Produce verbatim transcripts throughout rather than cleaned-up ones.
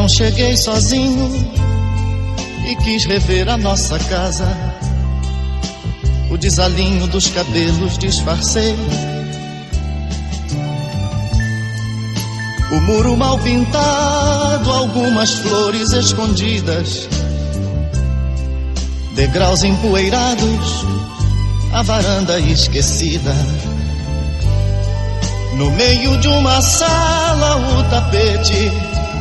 cheguei sozinho e quis rever a nossa casa. O desalinho dos cabelos disfarcei, o muro mal pintado, algumas flores escondidas, degraus empoeirados, a varanda esquecida. No meio de uma sala o tapete,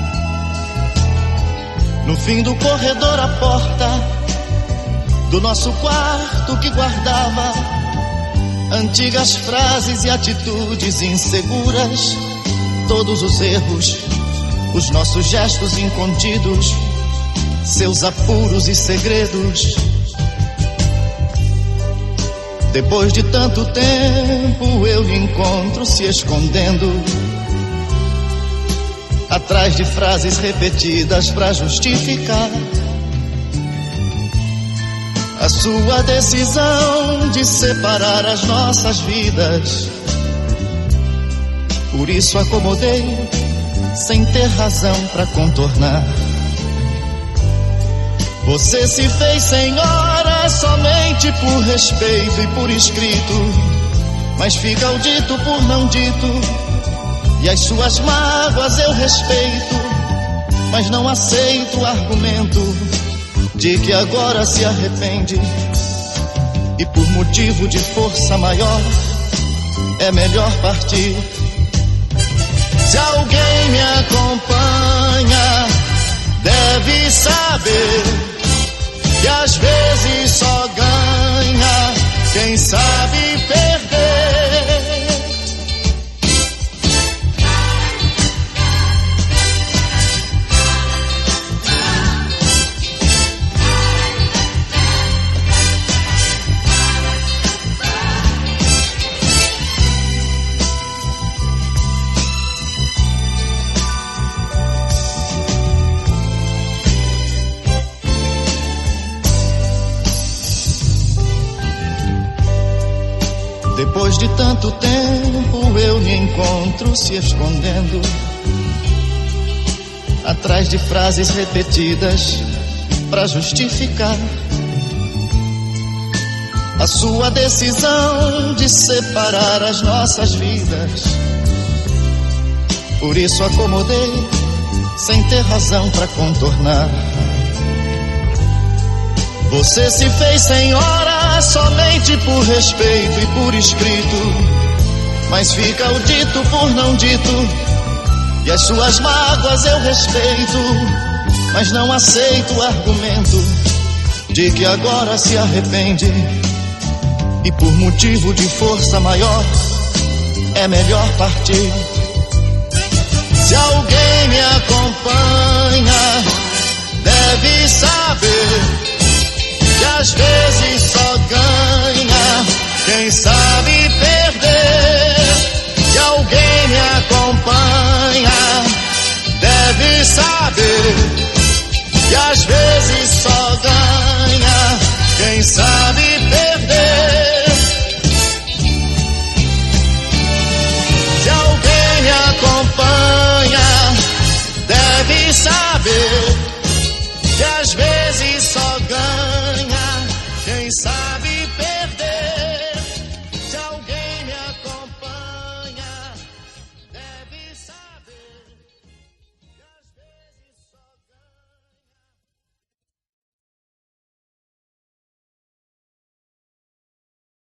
no fim do corredor a porta do nosso quarto que guardava antigas frases e atitudes inseguras, todos os erros, os nossos gestos incontidos, seus apuros e segredos. Depois de tanto tempo eu lhe encontro se escondendo atrás de frases repetidas pra justificar a sua decisão de separar as nossas vidas. Por isso acomodei, sem ter razão pra contornar. Você se fez senhora somente por respeito e por escrito, mas fica o dito por não dito, e as suas mágoas eu respeito, mas não aceito o argumento de que agora se arrepende e por motivo de força maior é melhor partir. Se alguém me acompanha deve saber que às vezes só ganha quem sabe perder. Depois de tanto tempo eu me encontro se escondendo atrás de frases repetidas pra justificar a sua decisão de separar as nossas vidas. Por isso acomodei, sem ter razão pra contornar. Você se fez senhora somente por respeito e por escrito, mas fica o dito por não dito, e as suas mágoas eu respeito, mas não aceito o argumento de que agora se arrepende e por motivo de força maior é melhor partir. Se alguém me acompanha deve saber que às vezes só ganha quem sabe perder. Se alguém me acompanha deve saber que às vezes só ganha quem sabe perder. Se alguém me acompanha deve saber que às vezes só ganha quem sabe.